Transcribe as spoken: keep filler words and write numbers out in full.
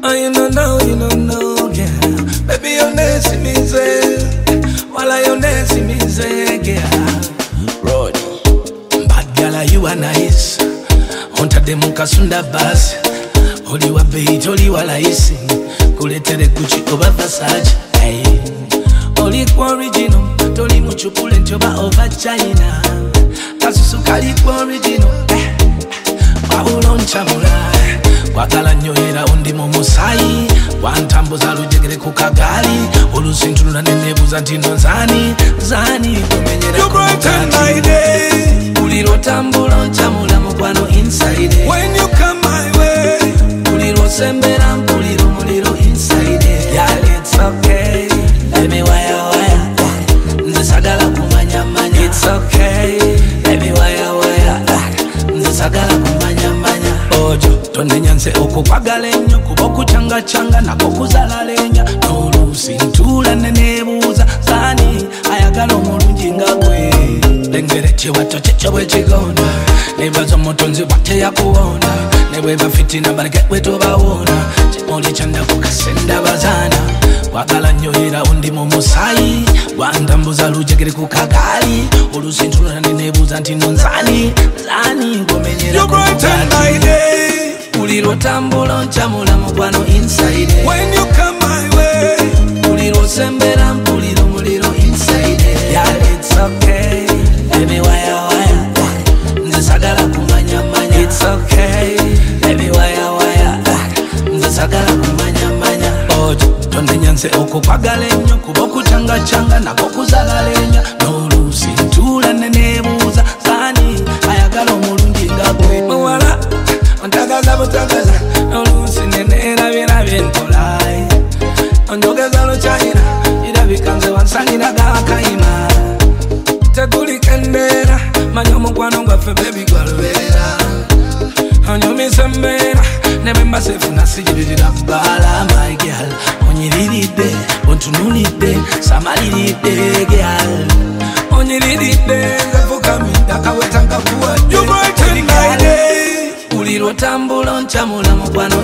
Oh, you don't know, you don't know, yeah. Baby, you're nice, me say. While you're nice, me say, yeah. Road, bad girl, you are nice. Hunter de mukasunda bus. Oli wa beat, oli wa laisi. Kuletere Gucci over Versace. Hey, oli kwa original. Toli muchupule njoba over China. Kasusu kali kwa original. Eh, waulo nchamula. Wakala nyohera undi momusai. Wantambuza lujegere kukagali. Olusinchulula nenebuza ntino zani. Zani kumenyera you brighten my day. Uliro tambula nchamula mukwano inside. When you come my way. Uliro sembera mpuliro muliro inside. Yeah, it's okay. Let me wire wire. Nzisagala kumanya manya. It's okay. Let me wire wire. Nzisagala kumanya manya. Ojo, tonde nyanse okukwagala ennyo kuba okuchanga changa nako kuzala lenya. N'oluusi ntula nenebuuza zani ayagala omulungi nga gwe. Lengere kiwato kyekyo bwe kigonda. Nebaza omutonzi bwate yakuwonda. Ne bweba fitina baleke bwe tubawona. Kimuli kyandako kasenda bazana. Wakala nyohera undi mumusayi. Wantambuza lujegere kukagali. Oluusi ntula nenebuuza ntino nzani. Zani kumenyera You brighten my day. Uliro tambula nchamula mukwano inside. When you come my way. Uliro sembera mpuliro muliro inside. Yeah, it's okay. Let me wire wire. Nzisagala kumanya manya. It's okay. Let me wire wire. Nzisagala kumanya manya. Ojo, tonde nyanse okukwagala ennyo kuba okuchanga changa nako kuzala lenya. N'oluusi ntula nenebuuza zani ayagala omulungi nga gwe. Muwala ontagaza butagaza n'oluusi neneerabirabye ntola. Onjogeza lukyayira irabika nze wansanira gakayima. Tekulika embeera manya omukwano gwaffe bebi gwalubeera. Onyumisa embeera ne bwe mba seefuna sigiririra bbaala. My girl onyiriridde ontunulidde samaliridde girl. Onyiriridde nze fukamidde akaweta nkakuwadde. You brighten my day. Uliro tambula nchamula mukwano